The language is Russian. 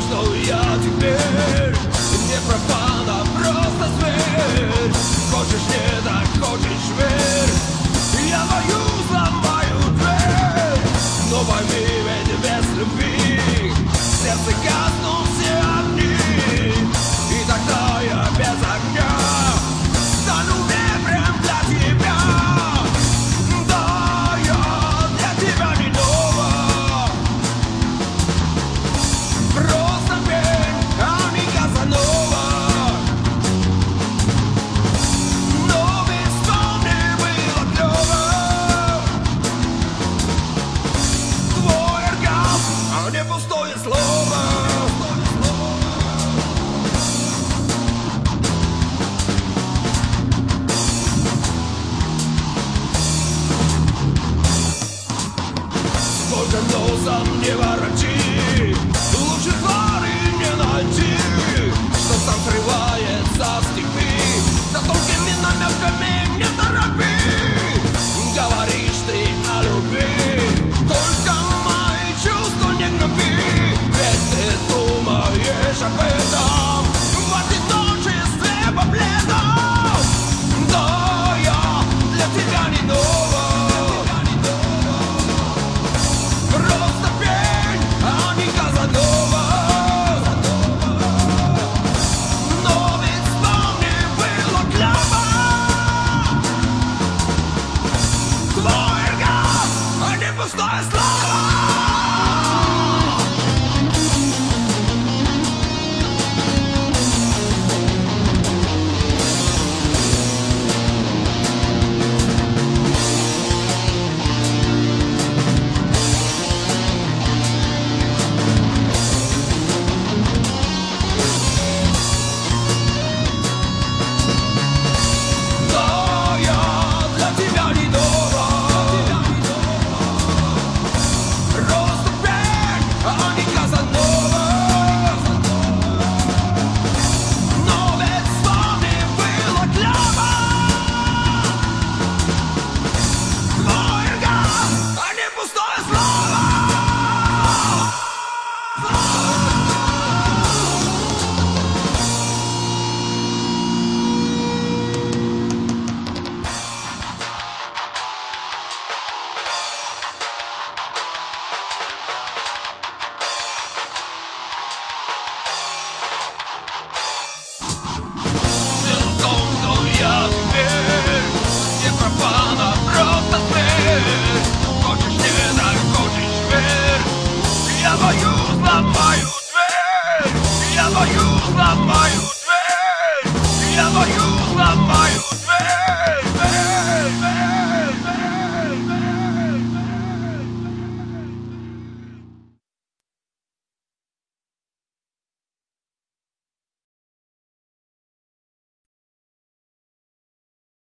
что я теперь не профан, а просто зверь. Хочешь не так, хочешь верь, я бою, сломаю дверь. Но пойми, ведь без любви в сердце гаснут все огни, и тогда я без огня стану вепрем для тебя. Да, я для тебя не нова, просто пень, а не Казанова. Но без вспомни было клёво. Твой оргазм, а не пустое слово. Сколько носом не ворочи, лучше твари не найти, что сам срывается с степи, за тонкими намеками не торопи. Говоришь ты о любви, только мои чувства не гноби, ведь ты думаешь об этом в одиночестве по пледам. Да, я для тебя не нова, просто пень, а не Казанова. Но ведь вспомни, было клёво. Твой оргазм, а не пустое слово.